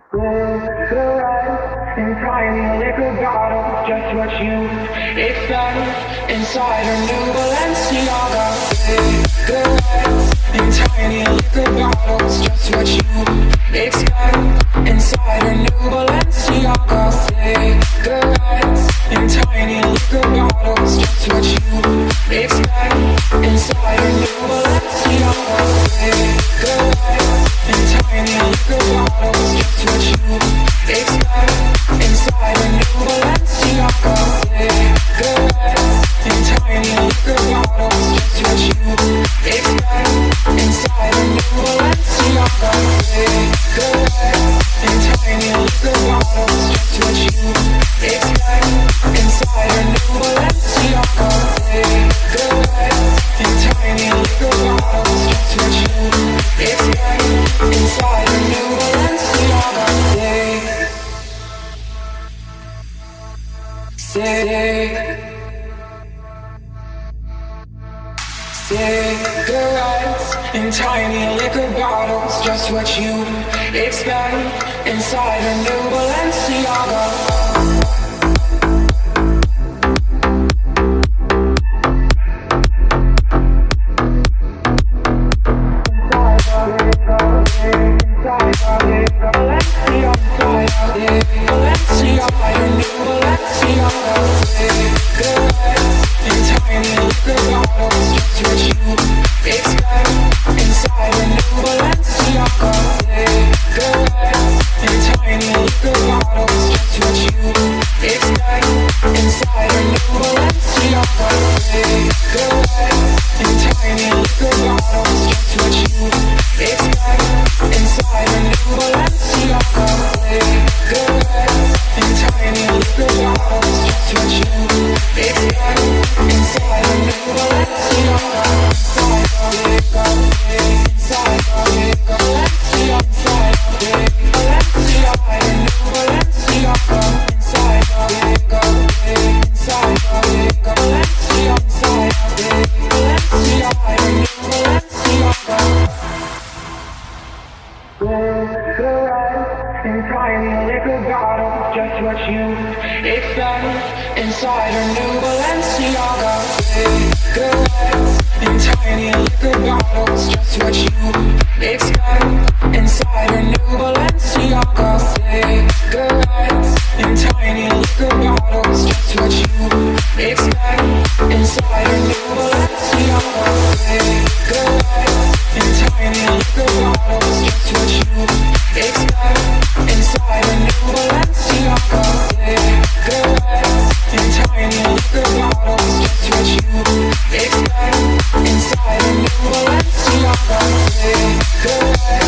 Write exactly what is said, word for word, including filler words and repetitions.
Cigarettes in tiny liquor bottles, just what you expect inside a new Balenciaga. Cigarettes in tiny liquor bottles, just what you expect inside a new Balenciaga. Cigarettes in tiny liquor bottles, just what you expect inside a new Balenciaga. Cigarettes in tiny liquor bottles, just what you expect inside a new Balenciaga. Cigarettes in tiny liquor bottles, just what you expect inside a new Balenciaga. Cigarettes in tiny liquor bottles, just what you expect inside a new Balenciaga. Cigarettes in tiny liquor bottles, just what you expect inside a new Balenciaga. Cigarettes in tiny liquor bottles, just what you expect inside a new Balenciaga. Good.